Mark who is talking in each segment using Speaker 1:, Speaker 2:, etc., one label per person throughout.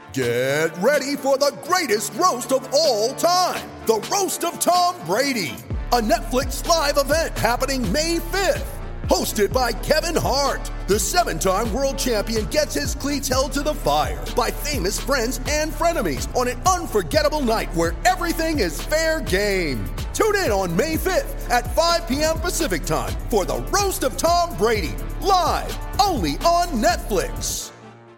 Speaker 1: Get ready for the greatest roast of all time, the Roast of Tom Brady, a Netflix live event happening May 5th. Hosted by Kevin Hart, the 7-time world champion gets his cleats held to the fire by famous friends and frenemies on an unforgettable night where everything is fair game. Tune in on May 5th at 5 p.m. Pacific time for the Roast of Tom Brady, live only on Netflix.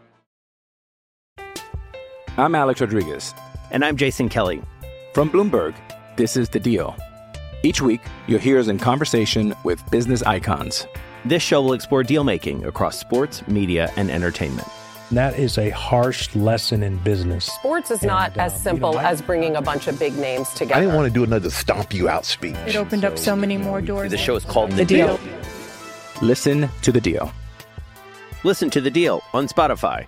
Speaker 2: I'm Alex Rodriguez.
Speaker 3: And I'm Jason Kelly.
Speaker 2: From Bloomberg, this is The Deal. Each week, you'll hear us in conversation with business icons.
Speaker 3: This show will explore deal-making across sports, media, and entertainment.
Speaker 4: That is a harsh lesson in business.
Speaker 5: Sports is not as simple as bringing a bunch of big names together.
Speaker 6: I didn't want to do another stomp you out speech.
Speaker 7: It opened up so many more doors.
Speaker 3: The show is called The Deal.
Speaker 2: Listen to The Deal.
Speaker 3: Listen to The Deal on Spotify.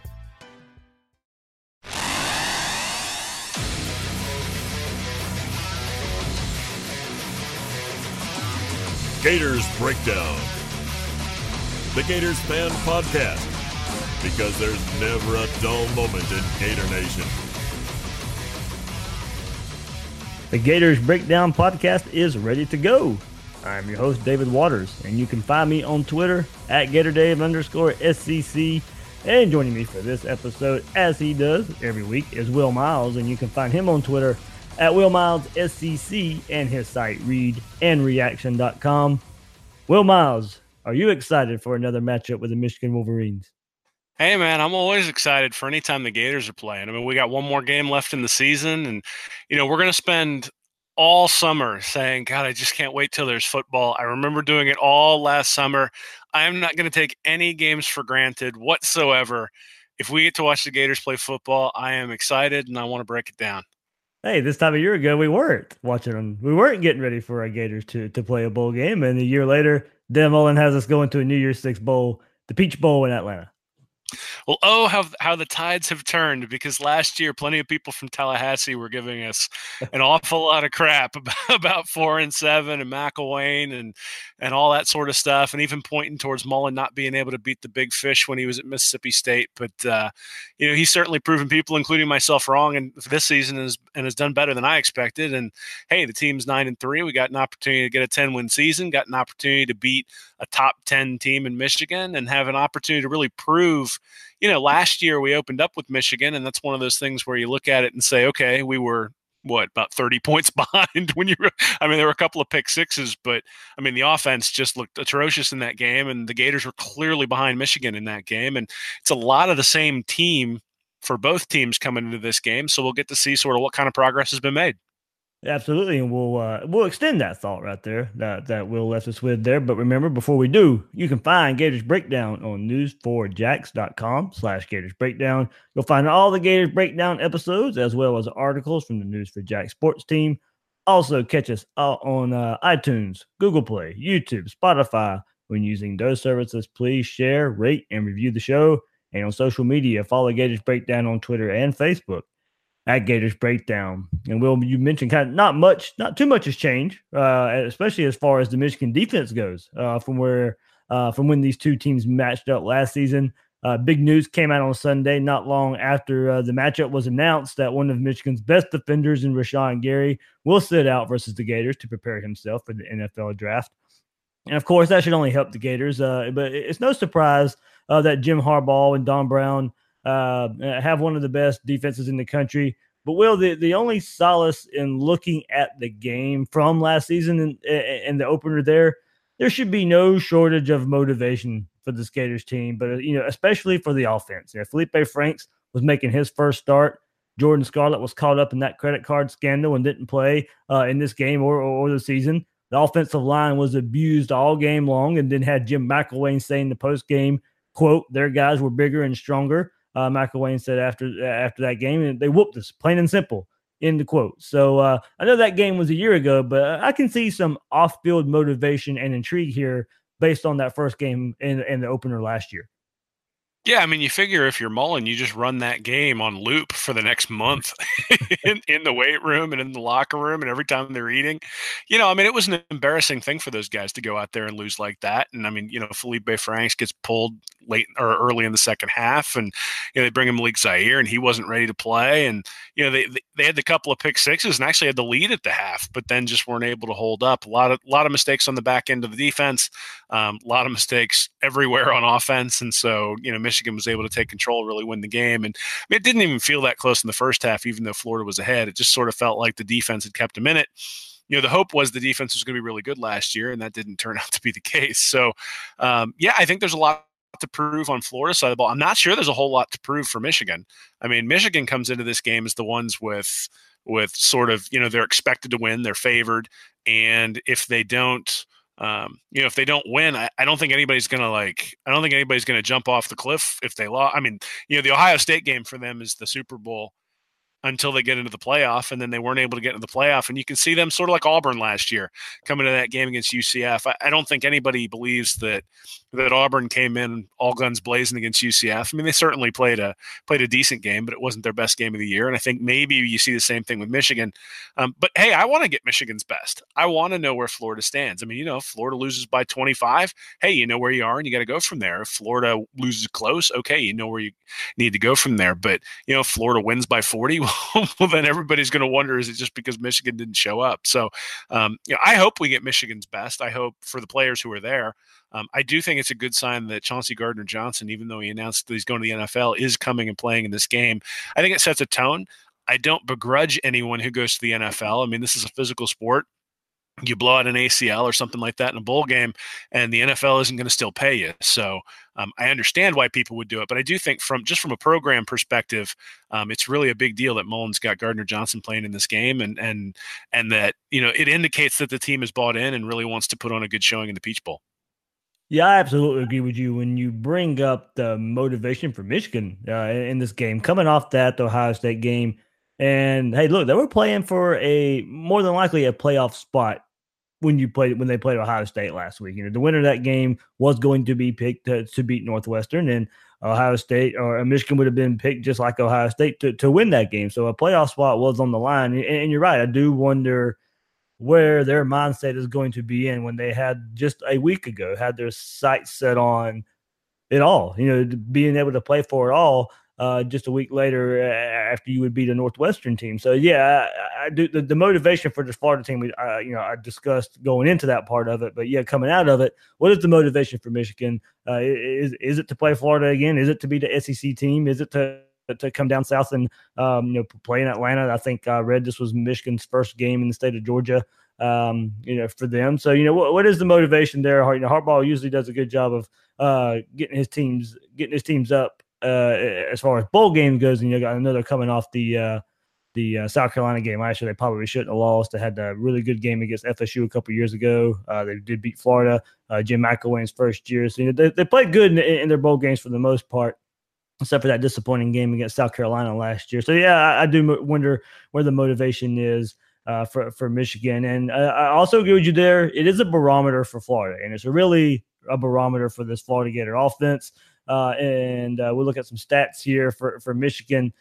Speaker 8: Gators Breakdown, the Gators fan podcast, because there's never a dull moment in Gator Nation.
Speaker 9: The Gators Breakdown podcast is ready to go. I'm your host, David Waters, and you can find me on Twitter at GatorDave_SCC. And joining me for this episode, as he does every week, is Will Miles, and you can find him on Twitter at Will Miles SCC and his site readandreaction.com. Will Miles, are you excited for another matchup with the Michigan Wolverines?
Speaker 10: Hey, man, I'm always excited for any time the Gators are playing. I mean, we got one more game left in the season, and, you know, we're going to spend all summer saying, God, I just can't wait till there's football. I remember doing it all last summer. I am not going to take any games for granted whatsoever. If we get to watch the Gators play football, I am excited, and I want to break it down.
Speaker 9: Hey, this time a year ago, we weren't watching them. We weren't getting ready for our Gators to play a bowl game. And a year later, Dan Mullen has us going to a New Year's Six bowl, the Peach Bowl in Atlanta.
Speaker 10: Well, how the tides have turned, because last year plenty of people from Tallahassee were giving us an awful lot of crap about 4-7 and McElwain and all that sort of stuff, and even pointing towards Mullen not being able to beat the big fish when he was at Mississippi State. But you know, he's certainly proven people, including myself, wrong, and this season has done better than I expected. And hey, the team's 9-3. We got an opportunity to get a 10-win season, got an opportunity to beat a top 10 team in Michigan, and have an opportunity to really prove. You know, last year we opened up with Michigan, and that's one of those things where you look at it and say, okay, we were, about 30 points behind when there were a couple of pick sixes, but I mean, the offense just looked atrocious in that game, and the Gators were clearly behind Michigan in that game. And it's a lot of the same team for both teams coming into this game. So we'll get to see sort of what kind of progress has been made.
Speaker 9: Absolutely, and we'll extend that thought right there that Will left us with there. But remember, before we do, you can find Gators Breakdown on news4jax.com/Gators Breakdown. You'll find all the Gators Breakdown episodes as well as articles from the News4Jax sports team. Also, catch us on iTunes, Google Play, YouTube, Spotify. When using those services, please share, rate, and review the show. And on social media, follow Gators Breakdown on Twitter and Facebook at Gators Breakdown. And Will, you mentioned kind of not too much has changed, especially as far as the Michigan defense goes from when these two teams matched up last season. Big news came out on Sunday, not long after the matchup was announced, that one of Michigan's best defenders in Rashawn Gary will sit out versus the Gators to prepare himself for the NFL draft. And of course, that should only help the Gators. But it's no surprise that Jim Harbaugh and Don Brown have one of the best defenses in the country. But Will, the only solace in looking at the game from last season and the opener there should be no shortage of motivation for the Gators team, but especially for the offense. Felipe Franks was making his first start. Jordan Scarlett was caught up in that credit card scandal and didn't play in this game or the season. The offensive line was abused all game long, and then had Jim McElwain saying in the post game, quote, "Their guys were bigger and stronger." McElwain said after that game, and they whooped us, plain and simple, end the quote. So I know that game was a year ago, but I can see some off-field motivation and intrigue here based on that first game and the opener last year.
Speaker 10: Yeah, I mean, you figure if you're Mullen, you just run that game on loop for the next month in the weight room and in the locker room and every time they're eating. I mean, it was an embarrassing thing for those guys to go out there and lose like that. And I mean, Felipe Franks gets pulled late or early in the second half, and they bring him Malik Zaire, and he wasn't ready to play. And they had the couple of pick sixes and actually had the lead at the half, but then just weren't able to hold up. A lot of mistakes on the back end of the defense, a lot of mistakes everywhere on offense, and so Michigan was able to take control, really win the game. And I mean, it didn't even feel that close in the first half, even though Florida was ahead. It just sort of felt like the defense had kept them in it. The hope was the defense was going to be really good last year, and that didn't turn out to be the case. So, I think there's a lot to prove on Florida's side of the ball. I'm not sure there's a whole lot to prove for Michigan. I mean, Michigan comes into this game as the ones with sort of, they're expected to win, they're favored. And if they don't, if they don't win, I don't think anybody's going to jump off the cliff if they lost. I mean, the Ohio State game for them is the Super Bowl until they get into the playoff, and then they weren't able to get into the playoff. And you can see them sort of like Auburn last year coming to that game against UCF. I don't think anybody believes that Auburn came in all guns blazing against UCF. I mean, they certainly played a decent game, but it wasn't their best game of the year. And I think maybe you see the same thing with Michigan. But hey, I want to get Michigan's best. I want to know where Florida stands. I mean, if Florida loses by 25, hey, you know where you are and you got to go from there. If Florida loses close, okay, you know where you need to go from there. But, if Florida wins by 40, well, then everybody's going to wonder, is it just because Michigan didn't show up? So, I hope we get Michigan's best. I hope for the players who are there. I do think it's a good sign that Chauncey Gardner-Johnson, even though he announced that he's going to the NFL, is coming and playing in this game. I think it sets a tone. I don't begrudge anyone who goes to the NFL. I mean, this is a physical sport. You blow out an ACL or something like that in a bowl game, and the NFL isn't going to still pay you. So I understand why people would do it, but I do think from a program perspective, it's really a big deal that Mullen's got Gardner-Johnson playing in this game, and that it indicates that the team is bought in and really wants to put on a good showing in the Peach Bowl.
Speaker 9: Yeah, I absolutely agree with you when you bring up the motivation for Michigan in this game, coming off that Ohio State game. And hey, look, they were playing for more than likely a playoff spot when they played Ohio State last week. The winner of that game was going to be picked to beat Northwestern, and Ohio State or Michigan would have been picked just like Ohio State to win that game. So a playoff spot was on the line. And you're right, I do wonder where their mindset is going to be in when they had just a week ago had their sights set on it all, being able to play for it all just a week later after you would beat a Northwestern team. So yeah, I do the motivation for this Florida team. I discussed going into that part of it, but yeah, coming out of it, what is the motivation for Michigan? Is it to play Florida again? Is it to be the SEC team? Is it to come down south and play in Atlanta? I think I read this was Michigan's first game in the state of Georgia. For them. So what is the motivation there? Harbaugh usually does a good job of getting his teams up as far as bowl game goes. And I know they're coming off the South Carolina game. Actually, they probably shouldn't have lost. They had a really good game against FSU a couple years ago. They did beat Florida. Jim McElwain's first year. So they played good in their bowl games for the most part, except for that disappointing game against South Carolina last year. So yeah, I do wonder where the motivation is for Michigan. And I also agree with you there. It is a barometer for Florida, and it's really a barometer for this Florida Gator offense. And we'll look at some stats here for Michigan,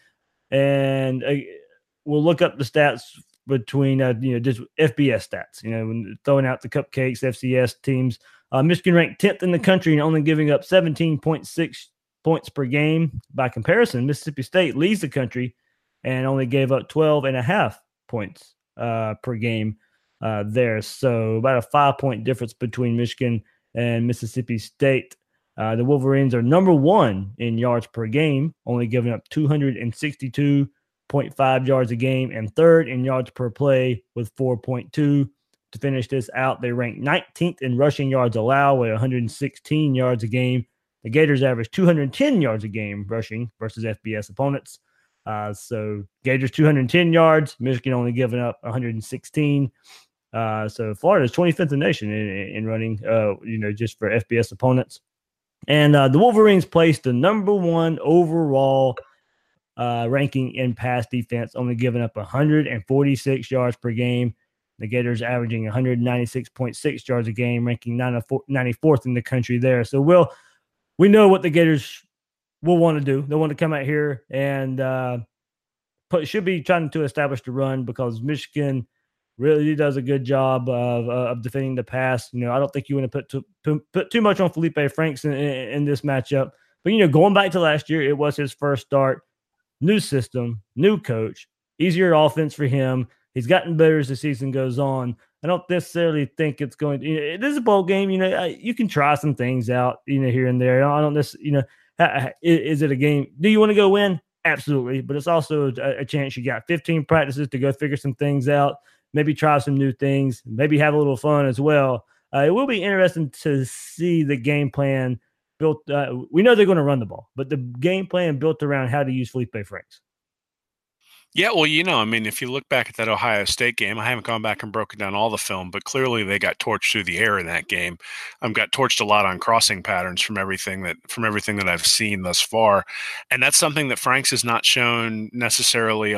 Speaker 9: and we'll look up the stats between just FBS stats. When throwing out the cupcakes, FCS teams. Michigan ranked 10th in the country and only giving up 17.6 points per game. By comparison, Mississippi State leads the country and only gave up 12.5 points per game there. So about a 5-point difference between Michigan and Mississippi State. The Wolverines are number one in yards per game, only giving up 262.5 yards a game, and third in yards per play with 4.2. To finish this out, they rank 19th in rushing yards allowed with 116 yards a game. The Gators average 210 yards a game rushing versus FBS opponents. So Gators 210 yards, Michigan only giving up 116. So Florida is 25th in the nation in running, just for FBS opponents. And the Wolverines placed the number one overall ranking in pass defense, only giving up 146 yards per game. The Gators averaging 196.6 yards a game, ranking 94th in the country there. So we know what the Gators will want to do. They want to come out here and should be trying to establish the run, because Michigan really does a good job of defending the pass. I don't think you want to put too much on Felipe Franks in this matchup. But, going back to last year, it was his first start. New system, new coach, easier offense for him. He's gotten better as the season goes on. I don't necessarily think it's going to, it is a bowl game. You can try some things out, here and there. I don't necessarily, is it a game? Do you want to go win? Absolutely. But it's also a chance. You got 15 practices to go figure some things out, maybe try some new things, maybe have a little fun as well. It will be interesting to see the game plan built. We know they're going to run the ball, but the game plan built around how to use Felipe Franks.
Speaker 10: Yeah, well, if you look back at that Ohio State game, I haven't gone back and broken down all the film, but clearly they got torched through the air in that game. Got torched a lot on crossing patterns from everything that I've seen thus far, and that's something that Franks has not shown necessarily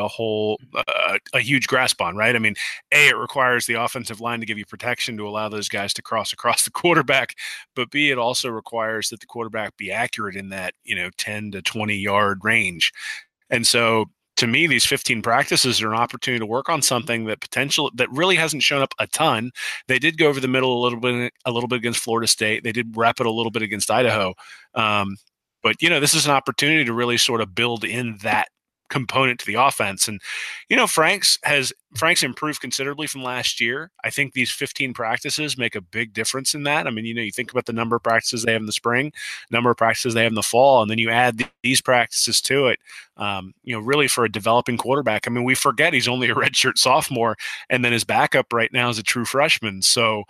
Speaker 10: a huge grasp on, right? It requires the offensive line to give you protection to allow those guys to cross across the quarterback, but B, it also requires that the quarterback be accurate in that 10 to 20 yard range, and so. To me, these 15 practices are an opportunity to work on something that really hasn't shown up a ton. They did go over the middle a little bit against Florida State. They did wrap it a little bit against Idaho. But this is an opportunity to really sort of build in that component to the offense. And, Franks improved considerably from last year. I think these 15 practices make a big difference in that. You think about the number of practices they have in the spring, number of practices they have in the fall, and then you add these practices to it, really for a developing quarterback. We forget he's only a redshirt sophomore, and then his backup right now is a true freshman. So,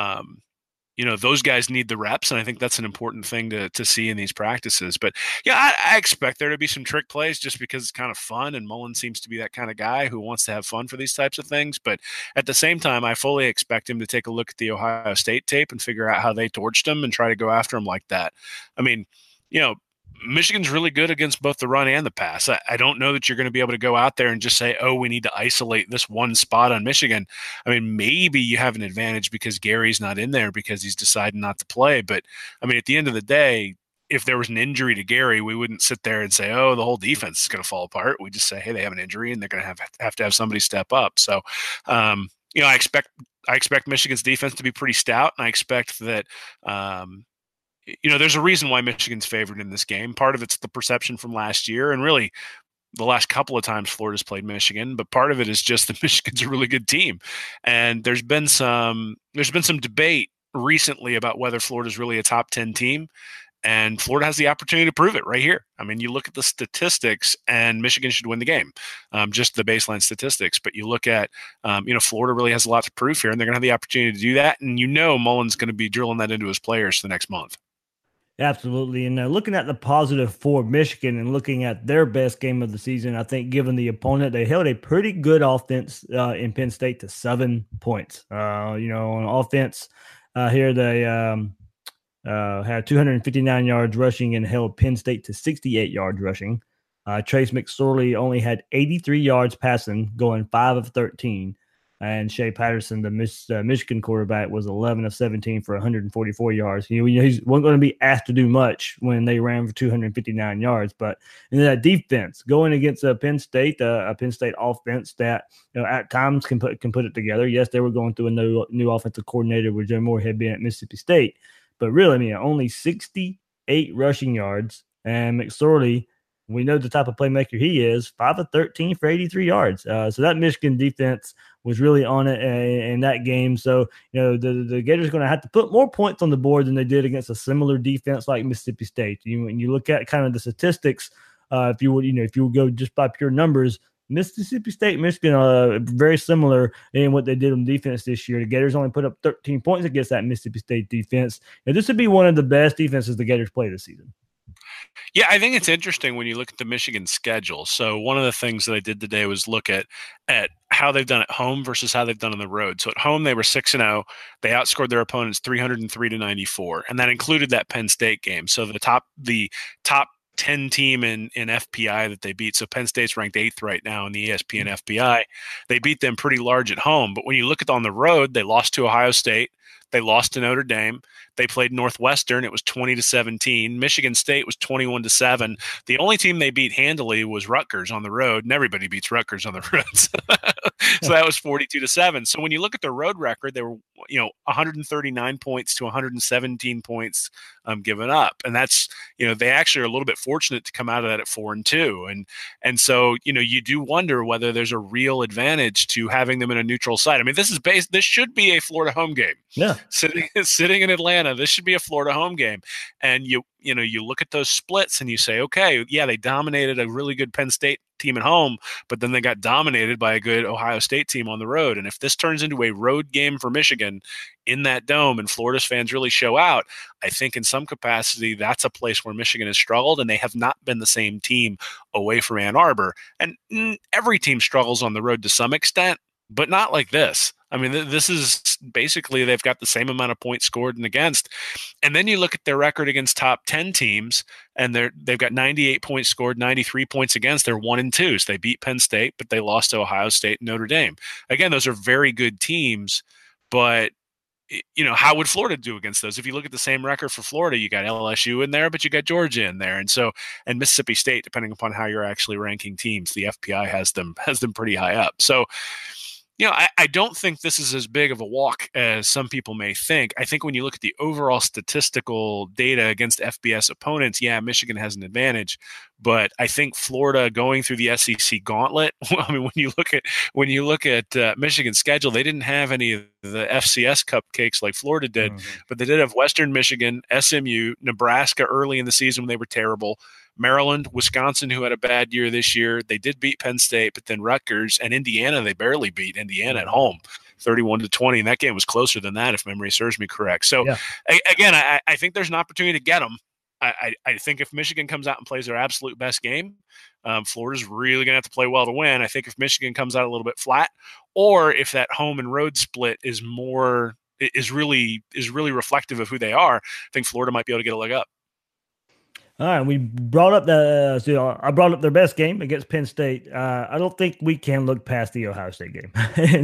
Speaker 10: those guys need the reps, and I think that's an important thing to see in these practices. But, yeah, I expect there to be some trick plays just because it's kind of fun, and Mullen seems to be that kind of guy who wants to have fun for these types of things. But at the same time, I fully expect him to take a look at the Ohio State tape and figure out how they torched him and try to go after him like that. Michigan's really good against both the run and the pass. I don't know that you're going to be able to go out there and just say, oh, we need to isolate this one spot on Michigan. Maybe you have an advantage because Gary's not in there because he's decided not to play. But, at the end of the day, if there was an injury to Gary, we wouldn't sit there and say, oh, the whole defense is going to fall apart. We just say, hey, they have an injury and they're going to have to have somebody step up. So, I expect Michigan's defense to be pretty stout, and I expect that there's a reason why Michigan's favored in this game. Part of it's the perception from last year and really the last couple of times Florida's played Michigan, but part of it is just that Michigan's a really good team. And there's been some debate recently about whether Florida's really a top 10 team, and Florida has the opportunity to prove it right here. You look at the statistics, and Michigan should win the game, just the baseline statistics. But you look at, Florida really has a lot to prove here, and they're going to have the opportunity to do that. And Mullen's going to be drilling that into his players for the next month.
Speaker 9: Absolutely. And looking at the positive for Michigan and looking at their best game of the season, I think given the opponent, they held a pretty good offense in Penn State to 7 points. On offense here, they had 259 yards rushing and held Penn State to 68 yards rushing. Trace McSorley only had 83 yards passing, going 5 of 13. And Shea Patterson, the Michigan quarterback, was 11 of 17 for 144 yards. He wasn't going to be asked to do much when they ran for 259 yards. But in that defense, going against a Penn State offense that at times can put it together. Yes, they were going through a new offensive coordinator with Joe Moorhead being at Mississippi State, but really, only 68 rushing yards. And McSorley, we know the type of playmaker he is, 5 of 13 for 83 yards. So that Michigan defense was really on it in that game. So, the Gators are going to have to put more points on the board than they did against a similar defense like Mississippi State. When you look at kind of the statistics, if you would go just by pure numbers, Mississippi State, Michigan are very similar in what they did on defense this year. The Gators only put up 13 points against that Mississippi State defense. And this would be one of the best defenses the Gators play this season.
Speaker 10: Yeah, I think it's interesting when you look at the Michigan schedule. So one of the things that I did today was look at how they've done at home versus how they've done on the road. So at home, they were 6-0. They outscored their opponents 303-94, and that included that Penn State game. So the top 10 team in FPI that they beat. So Penn State's ranked 8th right now in the ESPN FPI. They beat them pretty large at home. But when you look at on the road, they lost to Ohio State. They lost to Notre Dame. They played Northwestern. It was 20-17. Michigan State was 21-7. The only team they beat handily was Rutgers on the road, and everybody beats Rutgers on the road. So that was 42-7. So when you look at their road record, they were 139 points to 117 points given up, and that's they actually are a little bit fortunate to come out of that at 4-2, and so you do wonder whether there's a real advantage to having them in a neutral site. I mean, this should be a Florida home game.
Speaker 9: Yeah,
Speaker 10: sitting in Atlanta, this should be a Florida home game, and you look at those splits and you say, okay, yeah, they dominated a really good Penn State team at home, but then they got dominated by a good Ohio State team on the road. And if this turns into a road game for Michigan in that dome and Florida's fans really show out, I think in some capacity that's a place where Michigan has struggled, and they have not been the same team away from Ann Arbor. And every team struggles on the road to some extent, but not like this. I mean, this is basically they've got the same amount of points scored and against. And then you look at their record against top 10 teams, and they've got 98 points scored, 93 points against. They're 1-2. So they beat Penn State, but they lost to Ohio State and Notre Dame. Again, those are very good teams, but how would Florida do against those? If you look at the same record for Florida, you got LSU in there, but you got Georgia in there, and Mississippi State, depending upon how you're actually ranking teams. The FPI has them pretty high up. So, I don't think this is as big of a walk as some people may think. I think when you look at the overall statistical data against FBS opponents, yeah, Michigan has an advantage, but I think Florida going through the SEC gauntlet. I mean, when you look at Michigan's schedule, they didn't have any of the FCS cupcakes like Florida did, but they did have Western Michigan, SMU, Nebraska early in the season when they were terrible. Maryland, Wisconsin, who had a bad year this year. They did beat Penn State, but then Rutgers and Indiana, they barely beat Indiana at home, 31-20. And that game was closer than that, if memory serves me correct. So, again, I think there's an opportunity to get them. I think if Michigan comes out and plays their absolute best game, Florida's really going to have to play well to win. I think if Michigan comes out a little bit flat, or if that home and road split is really reflective of who they are, I think Florida might be able to get a leg up.
Speaker 9: All right, we brought up I brought up their best game against Penn State. I don't think we can look past the Ohio State game.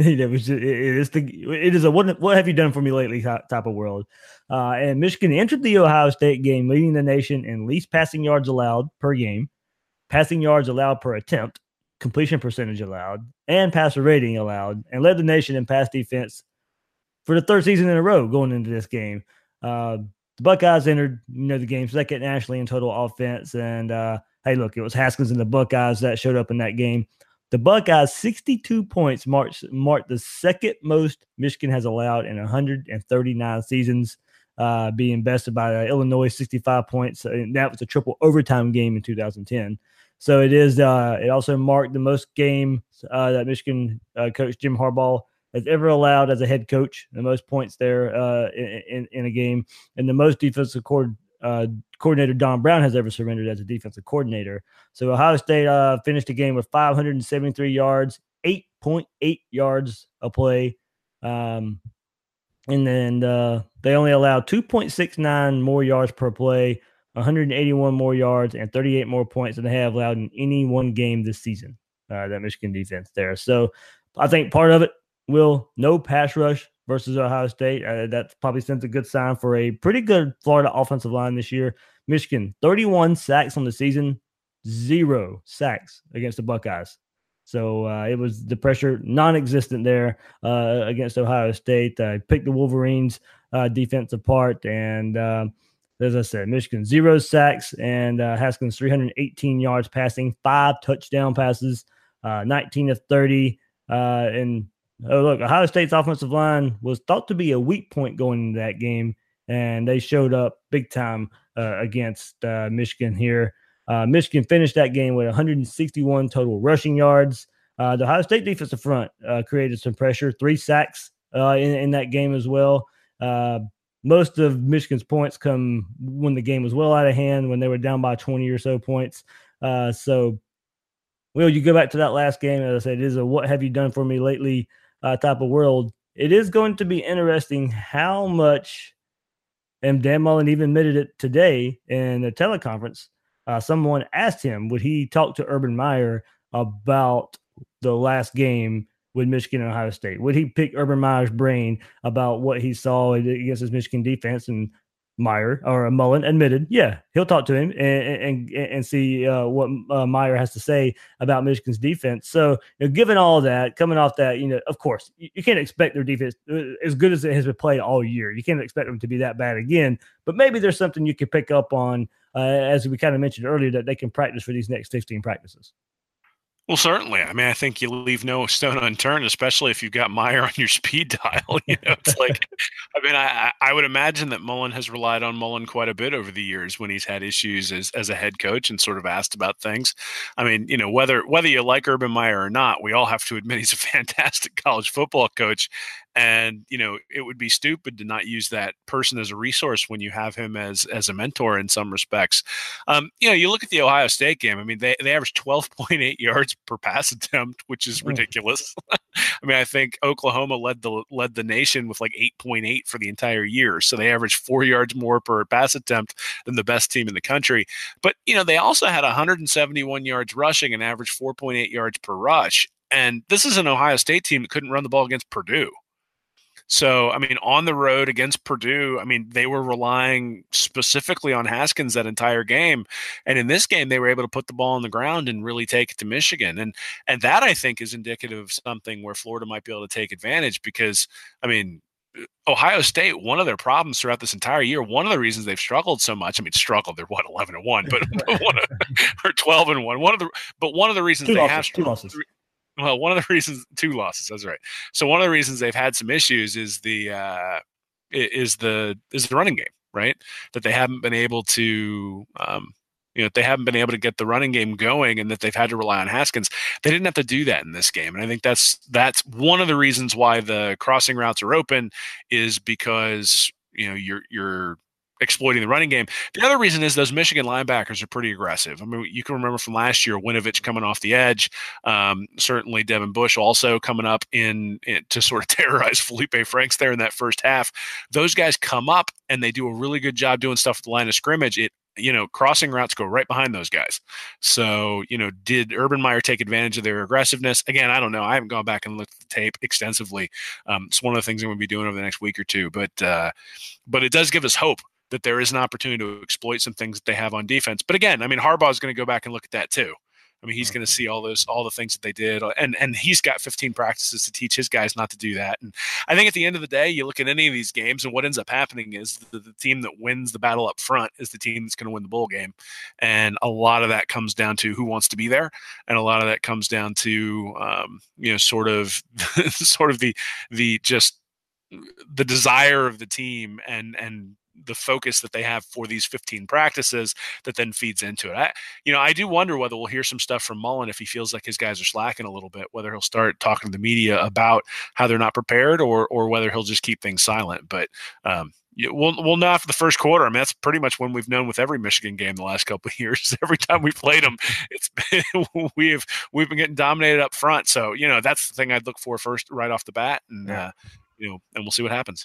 Speaker 9: It is a what have you done for me lately type of world. And Michigan entered the Ohio State game leading the nation in least passing yards allowed per game, passing yards allowed per attempt, completion percentage allowed, and passer rating allowed, and led the nation in pass defense for the third season in a row going into this game. The Buckeyes entered, the game second nationally in total offense. And, hey, look, it was Haskins and the Buckeyes that showed up in that game. The Buckeyes, 62 points, marked the second most Michigan has allowed in 139 seasons, being bested by Illinois, 65 points. And that was a triple overtime game in 2010. So it also marked the most games that Michigan coach Jim Harbaugh has ever allowed as a head coach, the most points there in a game, and the most defensive coordinator Don Brown has ever surrendered as a defensive coordinator. So Ohio State finished the game with 573 yards, 8.8 yards a play. And then they only allowed 2.69 more yards per play, 181 more yards, and 38 more points than they have allowed in any one game this season, that Michigan defense there. So I think part of it, no pass rush versus Ohio State. That probably sends a good sign for a pretty good Florida offensive line this year. Michigan, 31 sacks on the season, 0 sacks against the Buckeyes. So it was the pressure non-existent there against Ohio State. Picked the Wolverines defense apart. And as I said, Michigan, 0 sacks, and Haskins 318 yards passing, 5 touchdown passes, 19 of 30. Ohio State's offensive line was thought to be a weak point going into that game, and they showed up big time against Michigan here. Michigan finished that game with 161 total rushing yards. The Ohio State defensive front created some pressure, 3 sacks in that game as well. Most of Michigan's points come when the game was well out of hand, when they were down by 20 or so points. Will, you go back to that last game, as I said, it is a what have you done for me lately type of world. It is going to be interesting how much, and Dan Mullen even admitted it today in a teleconference, someone asked him, would he talk to Urban Meyer about the last game with Michigan and Ohio State? Would he pick Urban Meyer's brain about what he saw against his Michigan defense? And Mullen admitted, yeah, he'll talk to him and see what Meyer has to say about Michigan's defense. So, given all that, coming off that, of course, you can't expect their defense as good as it has been played all year. You can't expect them to be that bad again. But maybe there's something you could pick up on, as we kind of mentioned earlier, that they can practice for these next 15 practices.
Speaker 10: Well, certainly. I mean, I think you leave no stone unturned, especially if you've got Meyer on your speed dial. It's like, I mean, I would imagine that Mullen has relied on Mullen quite a bit over the years when he's had issues as a head coach and sort of asked about things. I mean, whether you like Urban Meyer or not, we all have to admit he's a fantastic college football coach. And, it would be stupid to not use that person as a resource when you have him as a mentor in some respects. You look at the Ohio State game. I mean, they averaged 12.8 yards per pass attempt, which is ridiculous. I mean, I think Oklahoma led the nation with like 8.8 for the entire year. So they averaged 4 yards more per pass attempt than the best team in the country. But, they also had 171 yards rushing and averaged 4.8 yards per rush. And this is an Ohio State team that couldn't run the ball against Purdue. So, I mean, on the road against Purdue, I mean, they were relying specifically on Haskins that entire game. And in this game, they were able to put the ball on the ground and really take it to Michigan. And that, I think, is indicative of something where Florida might be able to take advantage because, I mean, Ohio State, one of their problems throughout this entire year, one of the reasons they've struggled so much, I mean, they're 11-1, but or 12-1. One of the reasons two losses. Well, one of the reasons, 2 losses. That's right. So one of the reasons they've had some issues is the running game, right? That they haven't been able to, they haven't been able to get the running game going, and that they've had to rely on Haskins. They didn't have to do that in this game, and I think that's one of the reasons why the crossing routes are open is because you're exploiting the running game. The other reason is those Michigan linebackers are pretty aggressive. I mean, you can remember from last year, Winovich coming off the edge, certainly Devin Bush also coming up in to sort of terrorize Felipe Franks there in that first half. Those guys come up and they do a really good job doing stuff at the line of scrimmage. Crossing routes go right behind those guys. So, did Urban Meyer take advantage of their aggressiveness? Again, I don't know. I haven't gone back and looked at the tape extensively. It's one of the things I'm going to be doing over the next week or two, but it does give us hope that there is an opportunity to exploit some things that they have on defense. But again, I mean, Harbaugh is going to go back and look at that too. I mean, he's going to see all the things that they did, and he's got 15 practices to teach his guys not to do that. And I think at the end of the day, you look at any of these games, and what ends up happening is the team that wins the battle up front is the team that's going to win the bowl game. And a lot of that comes down to who wants to be there, and a lot of that comes down to sort of the just the desire of the team and the focus that they have for these 15 practices that then feeds into it. I do wonder whether we'll hear some stuff from Mullen if he feels like his guys are slacking a little bit, whether he'll start talking to the media about how they're not prepared or whether he'll just keep things silent. But we'll know after the first quarter. I mean, that's pretty much when we've known with every Michigan game the last couple of years. Every time we played them, it's been, we've been getting dominated up front. So, that's the thing I'd look for first right off the bat. And, and we'll see what happens.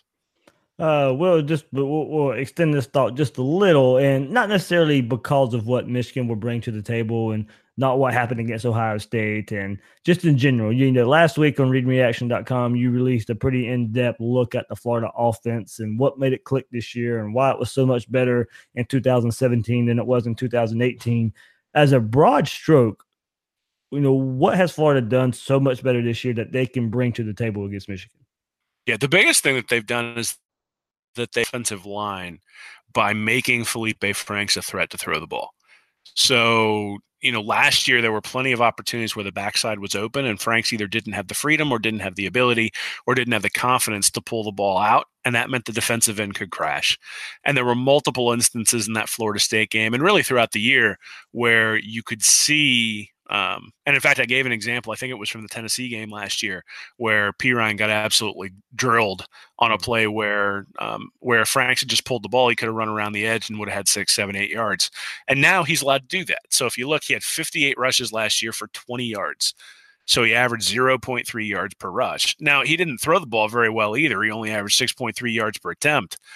Speaker 9: We'll extend this thought just a little, and not necessarily because of what Michigan will bring to the table and not what happened against Ohio State, and just in general. Last week on readreaction.com, you released a pretty in-depth look at the Florida offense and what made it click this year and why it was so much better in 2017 than it was in 2018. As a broad stroke, what has Florida done so much better this year that they can bring to the table against Michigan?
Speaker 10: Yeah, the biggest thing that they've done is that they offensive line by making Felipe Franks a threat to throw the ball. So, last year there were plenty of opportunities where the backside was open and Franks either didn't have the freedom or didn't have the ability or didn't have the confidence to pull the ball out. And that meant the defensive end could crash. And there were multiple instances in that Florida State game and really throughout the year where you could see and in fact, I gave an example. I think it was from the Tennessee game last year where Pirine got absolutely drilled on a play where Franks had just pulled the ball. He could have run around the edge and would have had 6, 7, 8 yards. And now he's allowed to do that. So if you look, he had 58 rushes last year for 20 yards. So he averaged 0.3 yards per rush. Now, he didn't throw the ball very well either. He only averaged 6.3 yards per attempt.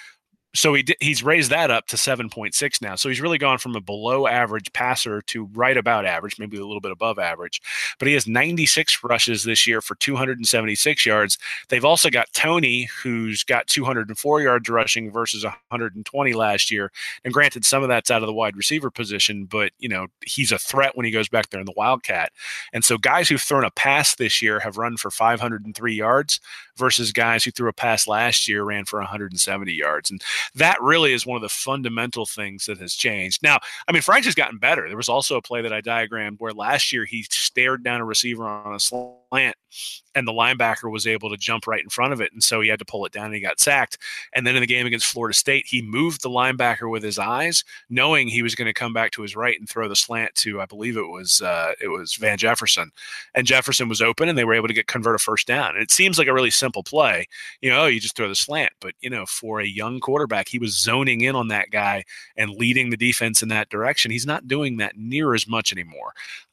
Speaker 10: So he's raised that up to 7.6 now. So he's really gone from a below average passer to right about average, maybe a little bit above average. But he has 96 rushes this year for 276 yards. They've also got Tony, who's got 204 yards rushing versus 120 last year. And granted, some of that's out of the wide receiver position, but he's a threat when he goes back there in the Wildcat. And so guys who've thrown a pass this year have run for 503 yards versus guys who threw a pass last year ran for 170 yards. And that really is one of the fundamental things that has changed. Now, I mean, Franks has gotten better. There was also a play that I diagrammed where last year he stared down a receiver on a slant and the linebacker was able to jump right in front of it. And so he had to pull it down and he got sacked. And then in the game against Florida State, he moved the linebacker with his eyes, knowing he was going to come back to his right and throw the slant to, I believe it was Van Jefferson. And Jefferson was open and they were able to convert a first down. And it seems like a really simple play. You just throw the slant. But, for a young quarterback, he was zoning in on that guy and leading the defense in that direction. He's not doing that near as much anymore.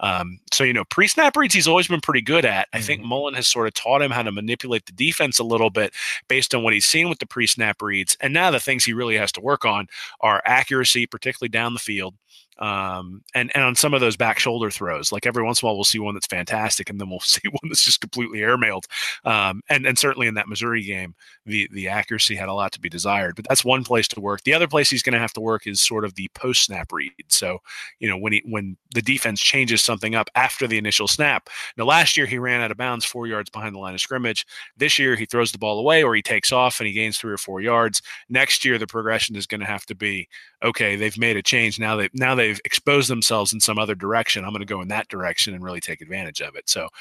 Speaker 10: Pre-snap reads he's always been pretty good at. I think Mullen has sort of taught him how to manipulate the defense a little bit based on what he's seen with the pre-snap reads. And now the things he really has to work on are accuracy, particularly down the field. And on some of those back shoulder throws, like every once in a while we'll see one that's fantastic and then we'll see one that's just completely airmailed. And certainly in that Missouri game, the accuracy had a lot to be desired, but that's one place to work. The other place he's going to have to work is sort of the post snap read. So, when the defense changes something up after the initial snap. Now last year he ran out of bounds 4 yards behind the line of scrimmage. This year he throws the ball away or he takes off and he gains 3 or 4 yards. Next year, the progression is going to have to be, okay, they've made a change. Now they've exposed themselves in some other direction. I'm going to go in that direction and really take advantage of it. So,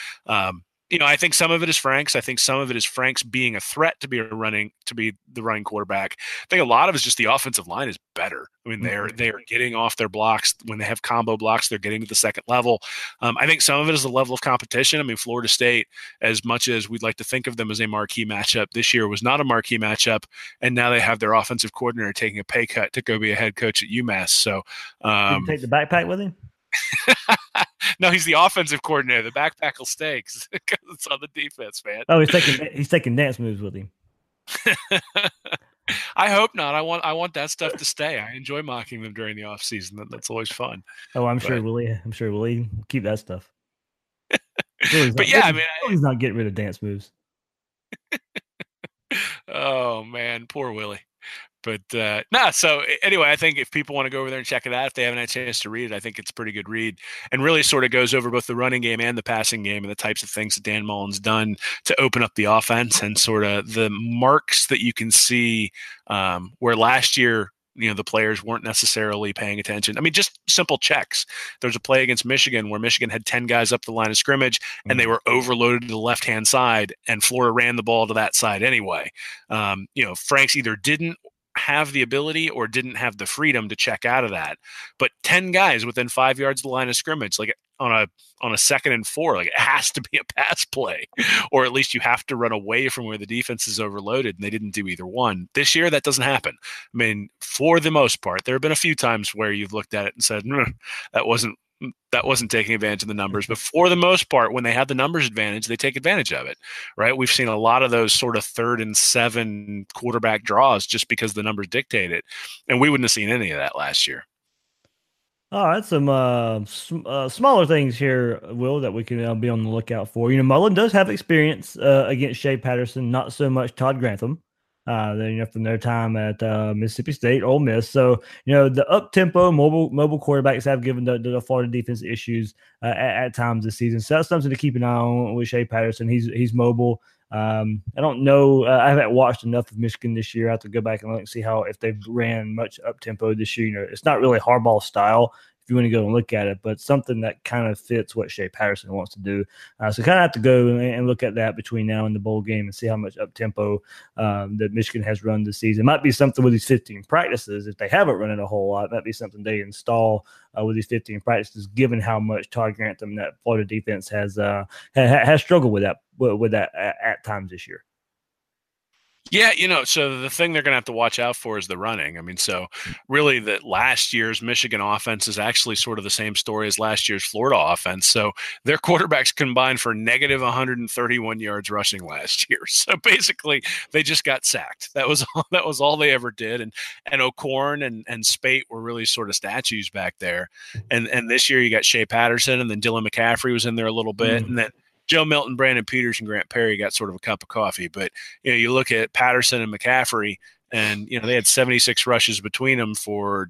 Speaker 10: I think some of it is Franks. I think some of it is Franks being a threat to be the running quarterback. I think a lot of it is just the offensive line is better. I mean, they are getting off their blocks. When they have combo blocks, they're getting to the second level. I think some of it is the level of competition. I mean, Florida State, as much as we'd like to think of them as a marquee matchup, this year was not a marquee matchup. And now they have their offensive coordinator taking a pay cut to go be a head coach at UMass. So,
Speaker 9: did you take the backpack with him?
Speaker 10: No, he's the offensive coordinator. The backpack will stay because it's on the defense, man.
Speaker 9: Oh, he's taking dance moves with him.
Speaker 10: I hope not. I want that stuff to stay. I enjoy mocking them during the off season. That's always fun.
Speaker 9: Oh, I'm sure Willie keep that stuff.
Speaker 10: He's
Speaker 9: not getting rid of dance moves.
Speaker 10: Oh man, poor Willie. But so anyway, I think if people want to go over there and check it out, if they haven't had a chance to read it, I think it's a pretty good read and really sort of goes over both the running game and the passing game and the types of things that Dan Mullen's done to open up the offense and sort of the marks that you can see where last year, the players weren't necessarily paying attention. I mean, just simple checks. There was a play against Michigan where Michigan had 10 guys up the line of scrimmage and they were overloaded to the left-hand side and Florida ran the ball to that side anyway. Franks either didn't have the ability or didn't have the freedom to check out of that. But 10 guys within 5 yards of the line of scrimmage, like on a 2nd and 4, like it has to be a pass play, or at least you have to run away from where the defense is overloaded, and they didn't do either one. This year, that doesn't happen. I mean, for the most part, there have been a few times where you've looked at it and said, that wasn't taking advantage of the numbers. But for the most part, when they have the numbers advantage, they take advantage of it, right? We've seen a lot of those sort of 3rd and 7 quarterback draws just because the numbers dictate it. And we wouldn't have seen any of that last year.
Speaker 9: All right, some smaller things here, Will, that we can be on the lookout for. Mullen does have experience against Shea Patterson, not so much Todd Grantham. From their time at Mississippi State, Ole Miss. So, the up-tempo mobile quarterbacks have given the Florida defense issues at times this season. So that's something to keep an eye on with Shea Patterson. He's mobile. I don't know. I haven't watched enough of Michigan this year. I have to go back and look and see if they've ran much up-tempo this year. It's not really Harbaugh style, if you want to go and look at it, but something that kind of fits what Shea Patterson wants to do. So kind of have to go and look at that between now and the bowl game and see how much up-tempo that Michigan has run this season. It might be something with these 15 practices. If they haven't run it a whole lot, it might be something they install with these 15 practices, given how much Todd Grantham, that Florida defense has struggled with that at times this year.
Speaker 10: Yeah, so the thing they're going to have to watch out for is the running. I mean, so really that last year's Michigan offense is actually sort of the same story as last year's Florida offense. So their quarterbacks combined for negative 131 yards rushing last year. So basically they just got sacked. That was all they ever did. And O'Korn and Spate were really sort of statues back there. And this year you got Shea Patterson, and then Dylan McCaffrey was in there a little bit. And then Joe Milton, Brandon Peters, and Grant Perry got sort of a cup of coffee. But, you look at Patterson and McCaffrey, and, they had 76 rushes between them for,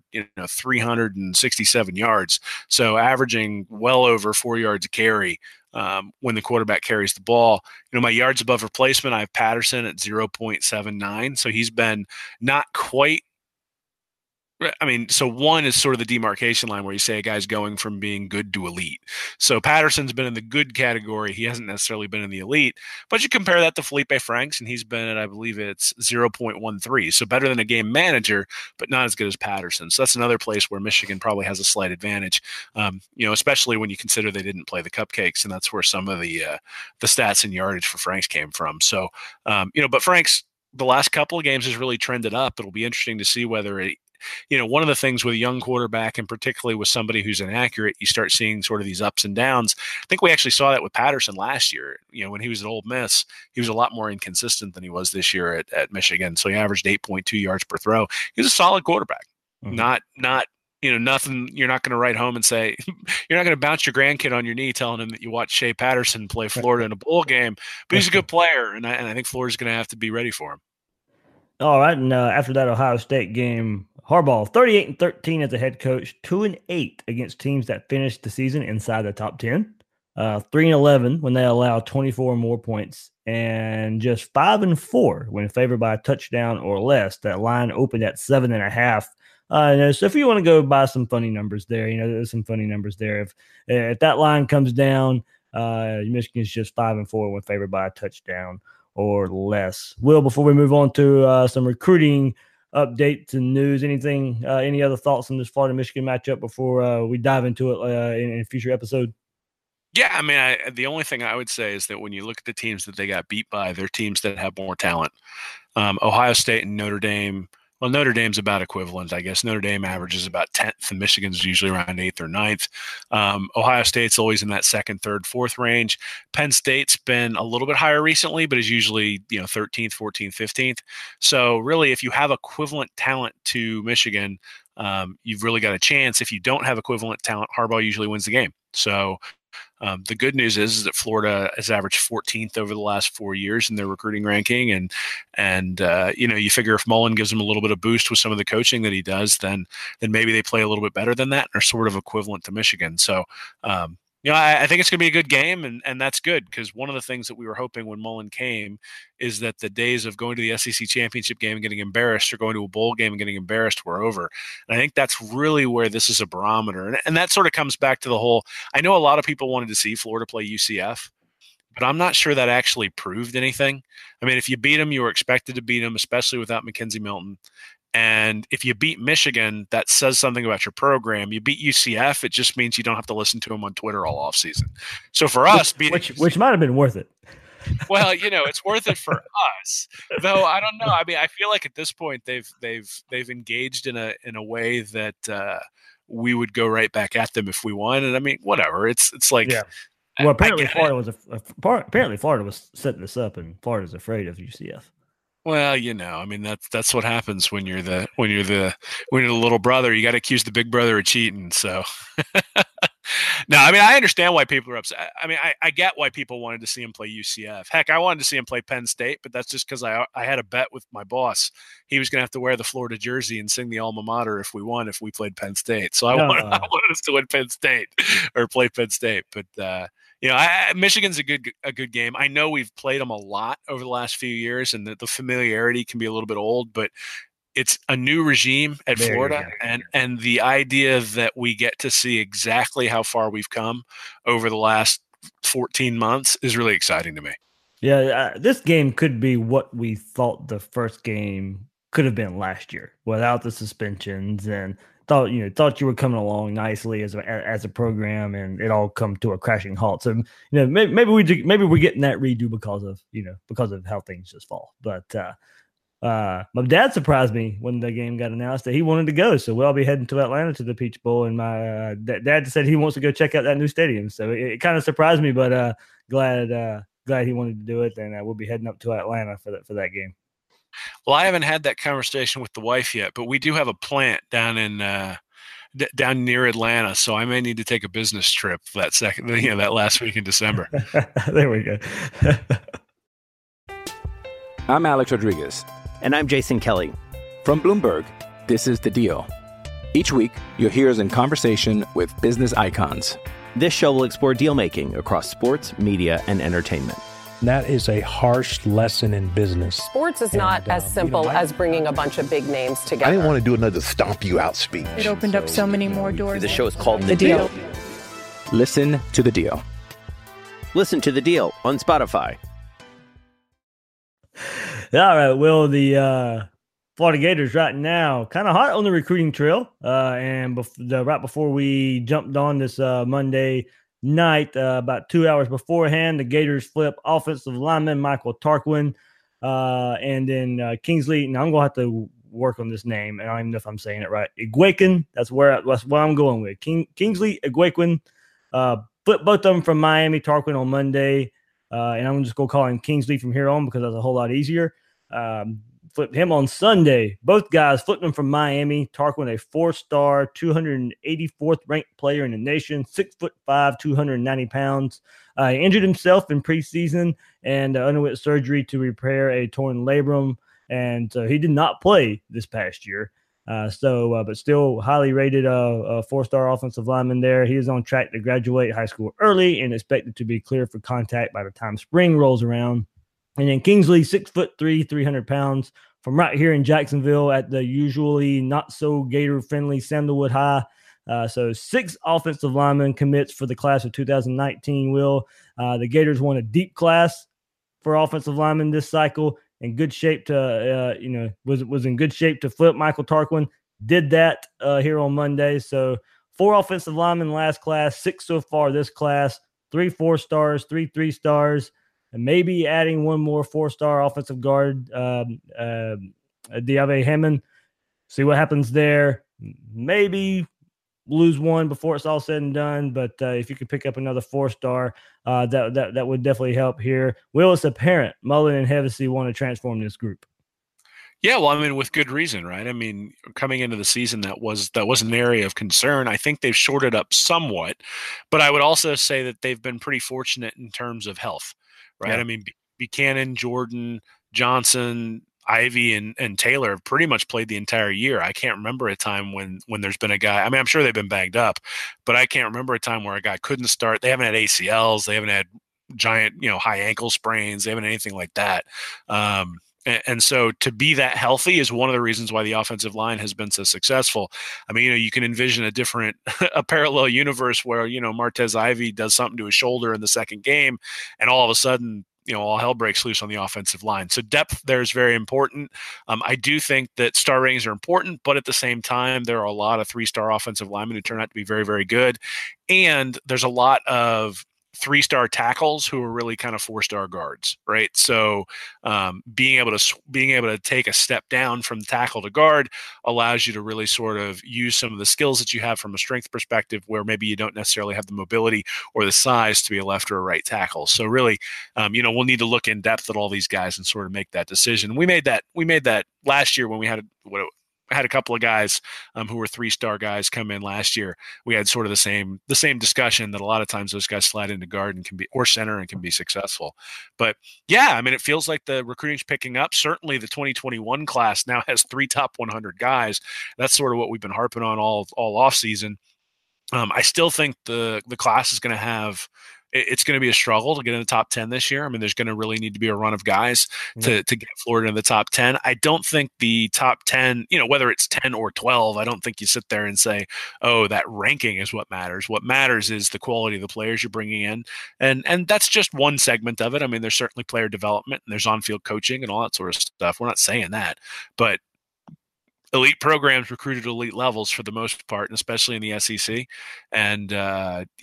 Speaker 10: 367 yards. So averaging well over 4 yards a carry when the quarterback carries the ball. My yards above replacement, I have Patterson at 0.79. So he's been not quite. I mean, so one is sort of the demarcation line where you say a guy's going from being good to elite. So Patterson's been in the good category. He hasn't necessarily been in the elite, but you compare that to Felipe Franks, and he's been at, I believe it's 0.13. So better than a game manager, but not as good as Patterson. So that's another place where Michigan probably has a slight advantage, especially when you consider they didn't play the cupcakes, and that's where some of the stats and yardage for Franks came from. So, but Franks, the last couple of games has really trended up. It'll be interesting to see whether one of the things with a young quarterback, and particularly with somebody who's inaccurate, you start seeing sort of these ups and downs. I think we actually saw that with Patterson last year. When he was at Ole Miss, he was a lot more inconsistent than he was this year at Michigan. So he averaged 8.2 yards per throw. He was a solid quarterback. Mm-hmm. Not nothing. You're not going to write home and say you're not going to bounce your grandkid on your knee telling him that you watched Shea Patterson play Florida in a bowl game. But he's a good player, and I think Florida's going to have to be ready for him.
Speaker 9: All right, and after that Ohio State game, Harbaugh 38-13 as a head coach, 2-8 against teams that finished the season inside the top 10, 3-11 when they allow 24 or more points, and just 5-4 when favored by a touchdown or less. That line opened at 7.5. So if you want to go by some funny numbers there, there's some funny numbers there. If that line comes down, Michigan's just 5-4 when favored by a touchdown or less. Will, before we move on to some recruiting updates and news, any other thoughts on this Florida-Michigan matchup before we dive into it in a future episode?
Speaker 10: Yeah, I mean, the only thing I would say is that when you look at the teams that they got beat by, they're teams that have more talent. Ohio State and Notre Dame. Well, Notre Dame's about equivalent, I guess. Notre Dame averages about 10th, and Michigan's usually around 8th or 9th. Ohio State's always in that 2nd, 3rd, 4th range. Penn State's been a little bit higher recently, but is usually 13th, 14th, 15th. So really, if you have equivalent talent to Michigan, you've really got a chance. If you don't have equivalent talent, Harbaugh usually wins the game. So the good news is that Florida has averaged 14th over the last 4 years in their recruiting ranking. And you figure if Mullen gives them a little bit of boost with some of the coaching that he does, then maybe they play a little bit better than that and are sort of equivalent to Michigan. So, I think it's going to be a good game, and that's good, because one of the things that we were hoping when Mullen came is that the days of going to the SEC championship game and getting embarrassed, or going to a bowl game and getting embarrassed, were over. And I think that's really where this is a barometer. And that sort of comes back to the whole, I know a lot of people wanted to see Florida play UCF, but I'm not sure that actually proved anything. I mean, if you beat them, you were expected to beat them, especially without McKenzie Milton. And if you beat Michigan, that says something about your program. You beat UCF, it just means you don't have to listen to them on Twitter all offseason. So for us,
Speaker 9: which might have been worth it.
Speaker 10: Well, it's worth it for us, though. I don't know. I mean, I feel like at this point they've engaged in a way that we would go right back at them if we won. And I mean, whatever. It's like,
Speaker 9: yeah. Well, apparently Florida was setting this up, and Florida's afraid of UCF.
Speaker 10: Well, I mean, that's what happens when you're the little brother. You got to accuse the big brother of cheating. So, no, I mean, I understand why people are upset. I mean, I get why people wanted to see him play UCF. Heck, I wanted to see him play Penn State, but that's just because I had a bet with my boss. He was going to have to wear the Florida jersey and sing the alma mater if we played Penn State. So I wanted us to win Penn State or play Penn State, but. Michigan's a good game. I know we've played them a lot over the last few years, and the familiarity can be a little bit old, but it's a new regime at Florida, and the idea that we get to see exactly how far we've come over the last 14 months is really exciting to me.
Speaker 9: Yeah, this game could be what we thought the first game could have been last year without the suspensions, and thought you were coming along nicely as a program, and it all come to a crashing halt. So maybe we're getting that redo because of how things just fall. But My dad surprised me when the game got announced that he wanted to go. So we'll be heading to Atlanta to the Peach Bowl. And my dad said he wants to go check out that new stadium. So it kind of surprised me, but glad he wanted to do it. And we'll be heading up to Atlanta for that game.
Speaker 10: Well, I haven't had that conversation with the wife yet, but we do have a plant down in down near Atlanta, so I may need to take a business trip that last week in December.
Speaker 9: There we go.
Speaker 2: I'm Alex Rodriguez.
Speaker 3: And I'm Jason Kelly.
Speaker 2: From Bloomberg, this is The Deal. Each week, you'll hear us in conversation with business icons.
Speaker 3: This show will explore deal-making across sports, media, and entertainment.
Speaker 4: That is a harsh lesson in business.
Speaker 5: Sports is not as simple as bringing a bunch of big names together.
Speaker 6: I didn't want to do another stomp you out speech.
Speaker 7: It opened up so many more doors.
Speaker 3: The show is called
Speaker 7: The Deal.
Speaker 2: Listen to The Deal.
Speaker 3: Listen to The Deal on Spotify.
Speaker 9: All right. Well, the Florida Gators right now kind of hot on the recruiting trail. And right before we jumped on this Monday night, about 2 hours beforehand, the Gators flip offensive lineman Michael Tarquin, and then Kingsley. Now I'm gonna have to work on this name, and I don't even know if I'm saying it right. Igwequin. That's what I'm going with. Kingsley Igwequin. Flip both of them from Miami. Tarquin on Monday, and I'm just gonna call him Kingsley from here on because that's a whole lot easier. Flipped him on Sunday. Both guys flipped him from Miami. Tarquin, a 4-star, 284th ranked player in the nation, 6'5", 290 pounds. He injured himself in preseason and underwent surgery to repair a torn labrum, and he did not play this past year. But still highly rated a 4-star offensive lineman there. He is on track to graduate high school early and expected to be clear for contact by the time spring rolls around. And then Kingsley, 6'3", 300 pounds, from right here in Jacksonville at the usually not so Gator friendly Sandalwood High. So 6 offensive linemen commits for the class of 2019. The Gators won a deep class for offensive linemen this cycle. In good shape to was in good shape to flip Michael Tarquin. Did that here on Monday. So 4 offensive linemen last class, 6 so far this class, 3 4-stars, 3 3-stars. And maybe adding one more 4-star offensive guard, Diave Hammond. See what happens there. Maybe lose one before it's all said and done. But if you could pick up another 4-star, that would definitely help here. It's apparent Mullen and Hevesy want to transform this group.
Speaker 10: Yeah, well, I mean, with good reason, right? I mean, coming into the season, that was an area of concern. I think they've shorted up somewhat, but I would also say that they've been pretty fortunate in terms of health. Right. Yeah. I mean, Buchanan, Jordan, Johnson, Ivy, and Taylor have pretty much played the entire year. I can't remember a time when there's been a guy. I mean, I'm sure they've been banged up, but I can't remember a time where a guy couldn't start. They haven't had ACLs. They haven't had giant, high ankle sprains. They haven't had anything like that. And so to be that healthy is one of the reasons why the offensive line has been so successful. I mean, you can envision a parallel universe where, Martez Ivy does something to his shoulder in the second game, and all of a sudden, all hell breaks loose on the offensive line. So depth there is very important. I do think that star ratings are important, but at the same time, there are a lot of 3-star offensive linemen who turn out to be very, very good. And there's a lot of 3-star tackles who are really kind of 4-star guards, right? So being able to take a step down from tackle to guard allows you to really sort of use some of the skills that you have from a strength perspective, where maybe you don't necessarily have the mobility or the size to be a left or a right tackle. So really, we'll need to look in depth at all these guys and sort of make that decision. We made that last year when we had a couple of guys who were 3-star guys come in last year. We had sort of the same discussion that a lot of times those guys slide into guard and or center and can be successful. But yeah, I mean, it feels like the recruiting's picking up. Certainly the 2021 class now has 3 top 100 guys. That's sort of what we've been harping on all off season. I still think the class is going to have, it's going to be a struggle to get in the top 10 this year. I mean, there's going to really need to be a run of guys to get Florida in the top 10. I don't think the top 10, whether it's 10 or 12, I don't think you sit there and say, oh, that ranking is what matters. What matters is the quality of the players you're bringing in. And that's just one segment of it. I mean, there's certainly player development and there's on-field coaching and all that sort of stuff. We're not saying that, but elite programs recruited at elite levels for the most part, and especially in the SEC. And,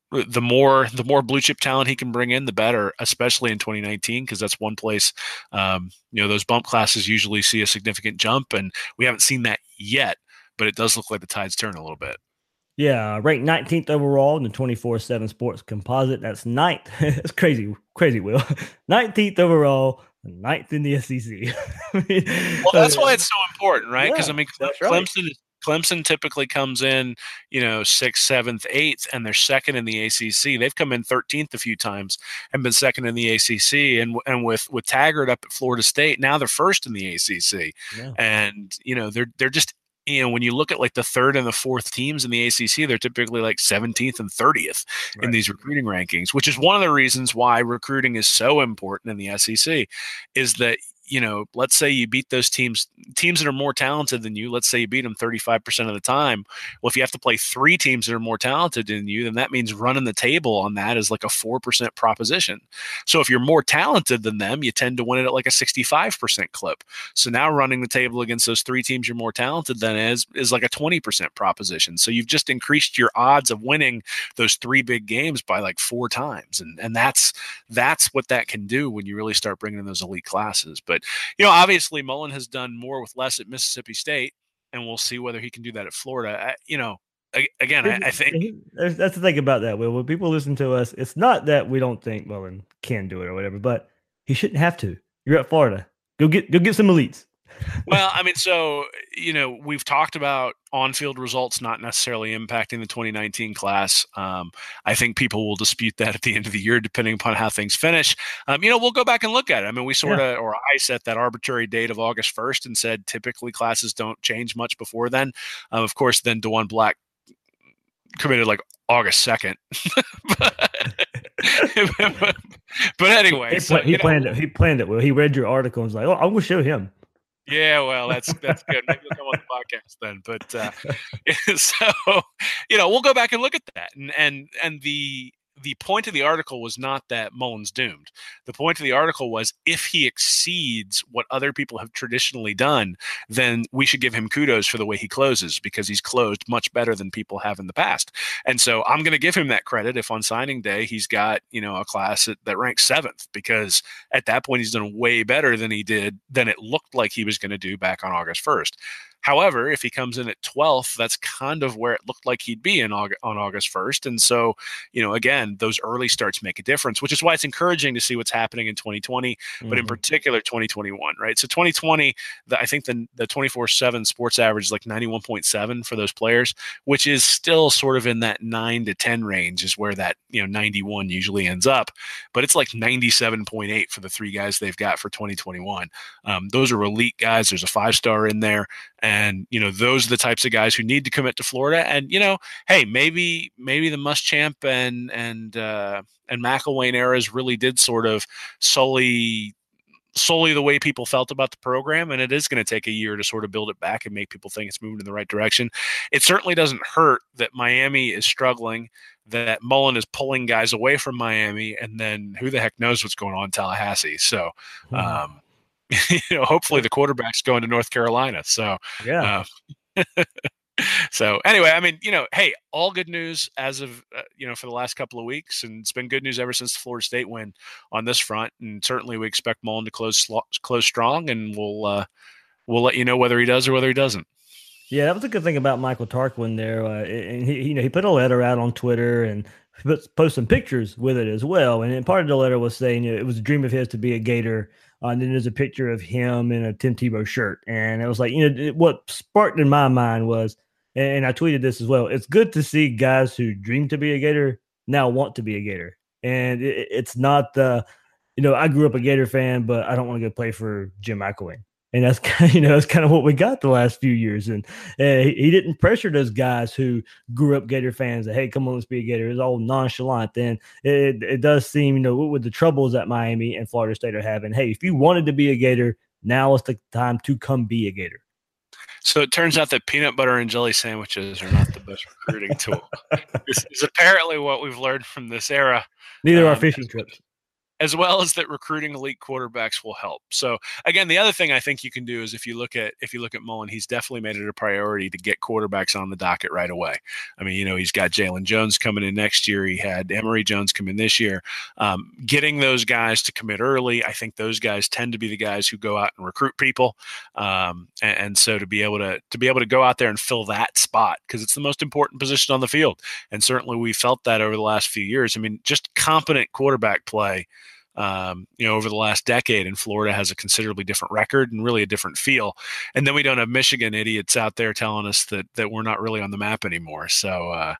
Speaker 10: the more blue chip talent he can bring in, the better, especially in 2019, because that's one place, those bump classes usually see a significant jump, and we haven't seen that yet, but it does look like the tide's turn a little bit.
Speaker 9: Yeah, ranked 19th overall in the 24/7 Sports Composite. That's ninth. That's crazy, Will. 19th overall, 9th in the SEC.
Speaker 10: Well, that's why it's so important, right? Because
Speaker 9: right.
Speaker 10: Clemson typically comes in, 6th, 7th, 8th, and they're second in the ACC. They've come in 13th a few times and been second in the ACC. And with Taggart up at Florida State, now they're first in the ACC. Yeah. And they're just. When you look at like the third and the fourth teams in the ACC, they're typically like 17th and 30th in these recruiting rankings, which is one of the reasons why recruiting is so important in the SEC, is that, let's say you beat those teams that are more talented than you. Let's say you beat them 35% of the time. Well, if you have to play 3 teams that are more talented than you, then that means running the table on that is like a 4% proposition. So if you're more talented than them, you tend to win it at like a 65% clip. So now running the table against those 3 teams you're more talented than is like a 20% proposition. So you've just increased your odds of winning those 3 big games by like 4 times. And that's what that can do when you really start bringing in those elite classes. But obviously Mullen has done more with less at Mississippi State, and we'll see whether he can do that at Florida. I think
Speaker 9: that's the thing about that, Will. When people listen to us, it's not that we don't think Mullen can do it or whatever, but he shouldn't have to. You're at Florida. Go get some elites.
Speaker 10: Well, so, we've talked about on-field results not necessarily impacting the 2019 class. I think people will dispute that at the end of the year, depending upon how things finish. We'll go back and look at it. We I set that arbitrary date of August 1st and said typically classes don't change much before then. Of course, then DeJuan Black committed like August 2nd. but anyway,
Speaker 9: he planned it. He planned it. Well, he read your article and was like, "Oh, I'm going to show him."
Speaker 10: Yeah, well, that's good. Maybe we'll come on the podcast then. But so we'll go back and look at that. And the point of the article was not that Mullen's doomed. The point of the article was if he exceeds what other people have traditionally done, then we should give him kudos for the way he closes, because he's closed much better than people have in the past. And so I'm going to give him that credit if on signing day he's got, a class that ranks 7th, because at that point he's done way better than it looked like he was going to do back on August 1st. However, if he comes in at 12th, that's kind of where it looked like he'd be on August 1st. And so, again, those early starts make a difference, which is why it's encouraging to see what's happening in 2020, but in particular 2021, right? So 2020, I think the 24/7 sports average is like 91.7 for those players, which is still sort of in that 9 to 10 range is where that, 91 usually ends up. But it's like 97.8 for the 3 guys they've got for 2021. Those are elite guys. There's a 5-star in there. And, those are the types of guys who need to commit to Florida. And, hey, maybe the Muschamp and McElwain eras really did sort of sully the way people felt about the program. And it is going to take a year to sort of build it back and make people think it's moving in the right direction. It certainly doesn't hurt that Miami is struggling, that Mullen is pulling guys away from Miami, and then who the heck knows what's going on in Tallahassee. So, hopefully the quarterback's going to North Carolina. So,
Speaker 9: yeah.
Speaker 10: So anyway, hey, all good news as of, for the last couple of weeks. And it's been good news ever since the Florida State win on this front. And certainly we expect Mullen to close strong, and we'll let you know whether he does or whether he doesn't.
Speaker 9: Yeah, that was a good thing about Michael Tarquin there. And he put a letter out on Twitter and post some pictures with it as well. And part of the letter was saying it was a dream of his to be a Gator. And then there's a picture of him in a Tim Tebow shirt. And it was like, what sparked in my mind was, and I tweeted this as well, it's good to see guys who dream to be a Gator now want to be a Gator. And it's not I grew up a Gator fan, but I don't want to go play for Jim McElwain. And that's that's kind of what we got the last few years. And he didn't pressure those guys who grew up Gator fans that, hey, come on, let's be a Gator. It's all nonchalant. Then it does seem, with the troubles that Miami and Florida State are having, hey, if you wanted to be a Gator, now is the time to come be a Gator.
Speaker 10: So it turns out that peanut butter and jelly sandwiches are not the best recruiting tool. This is apparently what we've learned from this era.
Speaker 9: Neither are fishing trips.
Speaker 10: as well as that recruiting elite quarterbacks will help. So again, the other thing I think you can do is if you look at Mullen, he's definitely made it a priority to get quarterbacks on the docket right away. I mean, he's got Jalen Jones coming in next year. He had Emory Jones come in this year. Getting those guys to commit early, I think those guys tend to be the guys who go out and recruit people. And so to be able to go out there and fill that spot, because it's the most important position on the field. And certainly we felt that over the last few years. I mean, just competent quarterback play, over the last decade in Florida has a considerably different record and really a different feel. And then we don't have Michigan idiots out there telling us that we're not really on the map anymore. So,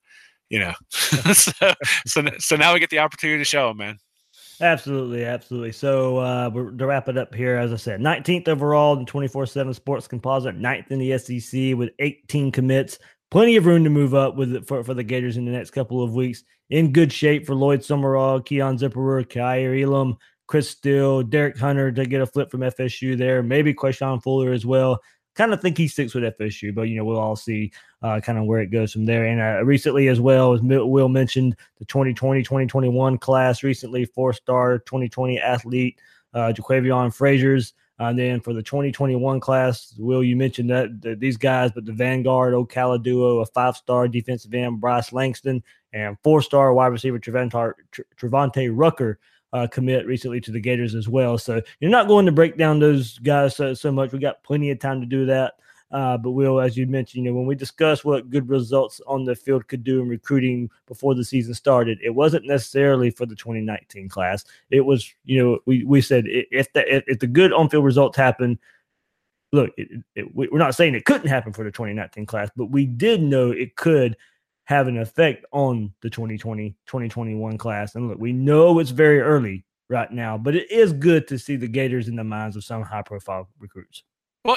Speaker 10: so now we get the opportunity to show them, man.
Speaker 9: Absolutely. So to wrap it up here, as I said, 19th overall in 24/7 Sports Composite, 9th in the SEC with 18 commits. Plenty of room to move up for the Gators in the next couple of weeks. In good shape for Lloyd Summerall, Keon Zipperer, Kaiir Elam, Chris Steele, Derek Hunter to get a flip from FSU there. Maybe Quayshawn Fuller as well. Kind of think he sticks with FSU, but we'll all see kind of where it goes from there. And recently as well, as Will mentioned, the 2020-2021 class recently, 4-star 2020 athlete Jaquavion Frazier's. And then for the 2021 class, Will, you mentioned that these guys, but the Vanguard Ocala duo, a 5-star defensive end Bryce Langston, and 4-star wide receiver Trevante Rucker commit recently to the Gators as well. So you're not going to break down those guys so much. We got plenty of time to do that. But Will, as you mentioned, when we discussed what good results on the field could do in recruiting before the season started, it wasn't necessarily for the 2019 class. It was, we said if the good on-field results happen, look, we're not saying it couldn't happen for the 2019 class, but we did know it could have an effect on the 2020-2021 class. And look, we know it's very early right now, but it is good to see the Gators in the minds of some high-profile recruits.
Speaker 10: Well,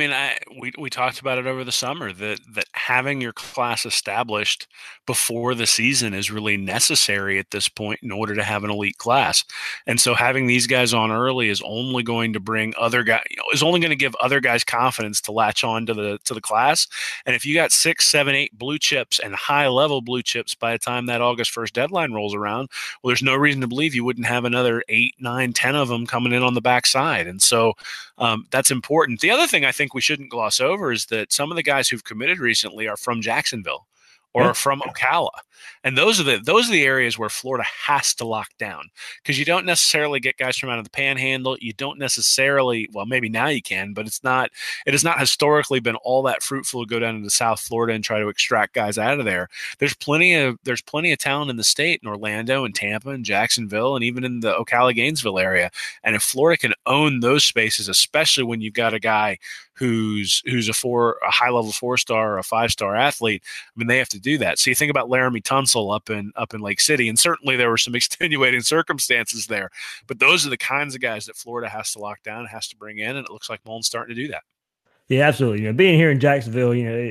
Speaker 10: we talked about it over the summer that having your class established before the season is really necessary at this point in order to have an elite class. And so having these guys on early is only going to bring other guys, is only going to give other guys confidence to latch on to the class. And if you got 6, 7, 8 blue chips and high level blue chips by the time that August 1st deadline rolls around, well, there's no reason to believe you wouldn't have another 8, 9, 10 of them coming in on the backside. And so that's important. The other thing I think we shouldn't gloss over is that some of the guys who've committed recently are from Jacksonville or from Ocala. And those are the areas where Florida has to lock down, because you don't necessarily get guys from out of the Panhandle. You don't necessarily, well, maybe now you can, but it has not historically been all that fruitful to go down into South Florida and try to extract guys out of there. There's plenty of talent in the state, in Orlando and Tampa and Jacksonville and even in the Ocala Gainesville area. And if Florida can own those spaces, especially when you've got a guy who's a high level 4-star or a 5-star athlete, I mean, they have to do that. So you think about Laramie Tunsil up in Lake City, and certainly there were some extenuating circumstances there, but those are the kinds of guys that Florida has to lock down, has to bring in, and it looks like Mullen's starting to do that.
Speaker 9: Yeah, absolutely. Being here in Jacksonville,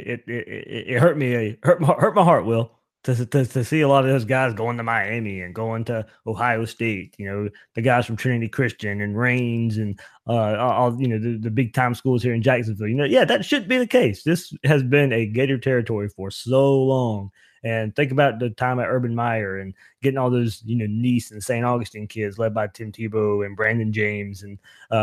Speaker 9: it hurt me, hurt my heart, Will, to see a lot of those guys going to Miami and going to Ohio State. The guys from Trinity Christian and Raines and all the big time schools here in Jacksonville. Yeah, that should be the case. This has been a Gator territory for so long. And think about the time at Urban Meyer and getting all those, Nice and St. Augustine kids led by Tim Tebow and Brandon James and,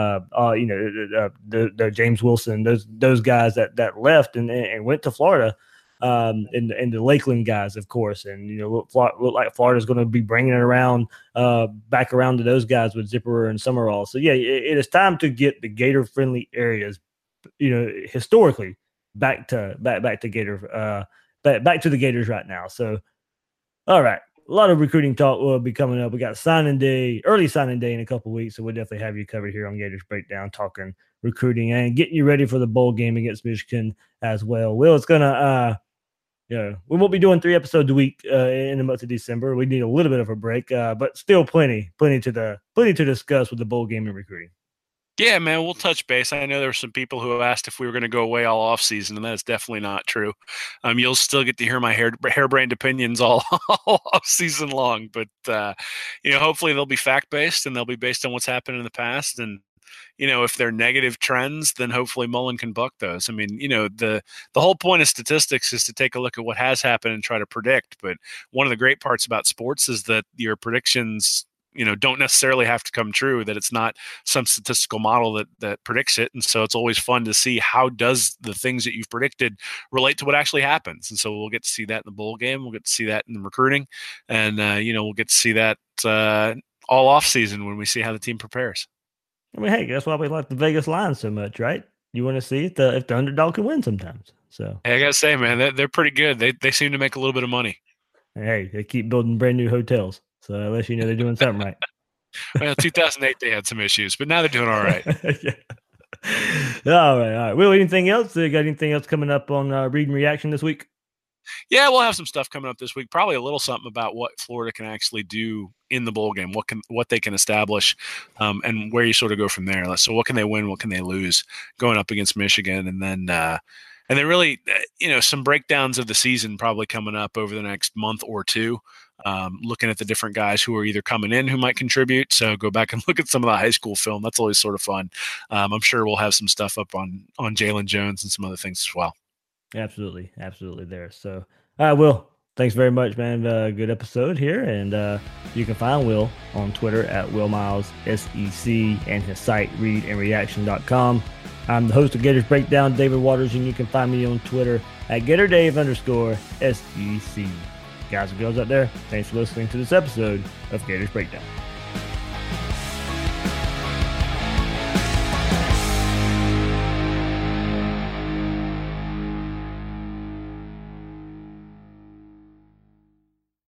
Speaker 9: the James Wilson, those guys that left and went to Florida, and the Lakeland guys, of course. And, look like Florida's going to be bringing it around, back around to those guys with Zipperer and Summerall. So, yeah, it is time to get the Gator-friendly areas, historically back to Gator, back to the Gators right now. So, all right. A lot of recruiting talk will be coming up. We got early signing day in a couple of weeks. So we'll definitely have you covered here on Gators Breakdown, talking recruiting and getting you ready for the bowl game against Michigan as well. Will, it's going to, we won't be doing 3 episodes a week in the month of December. We need a little bit of a break, but still plenty to discuss with the bowl game and recruiting.
Speaker 10: Yeah, man, we'll touch base. I know there were some people who asked if we were going to go away all off season, and that's definitely not true. You'll still get to hear my harebrained opinions all off season long, but hopefully they'll be fact based and they'll be based on what's happened in the past. And if they're negative trends, then hopefully Mullen can buck those. I mean, the whole point of statistics is to take a look at what has happened and try to predict. But one of the great parts about sports is that your predictions don't necessarily have to come true, that it's not some statistical model that predicts it. And so it's always fun to see how does the things that you've predicted relate to what actually happens. And so we'll get to see that in the bowl game. We'll get to see that in the recruiting, and we'll get to see that all off season when we see how the team prepares.
Speaker 9: I mean, hey, that's why we like the Vegas line so much, right? You want to see if the underdog can win sometimes. So
Speaker 10: hey, I gotta say, man, they're pretty good. They seem to make a little bit of money.
Speaker 9: Hey, they keep building brand new hotels. So unless they're doing something right.
Speaker 10: Well, 2008 they had some issues, but now they're doing all right.
Speaker 9: Yeah. All right. Will, anything else? Got anything else coming up on Read and Reaction this week?
Speaker 10: Yeah, we'll have some stuff coming up this week. Probably a little something about what Florida can actually do in the bowl game, what they can establish, and where you sort of go from there. So what can they win? What can they lose going up against Michigan? And then really, some breakdowns of the season probably coming up over the next month or two. Looking at the different guys who are either coming in who might contribute. So go back and look at some of the high school film. That's always sort of fun. I'm sure we'll have some stuff up on Jalen Jones and some other things as well.
Speaker 9: Absolutely there. So, Will, thanks very much, man. Good episode here. And you can find Will on Twitter at Will Miles SEC and his site readandreaction.com. I'm the host of Gators Breakdown, David Waters, and you can find me on Twitter at GatorDave_SEC. Guys and girls out there, thanks for listening to this episode of Gators Breakdown.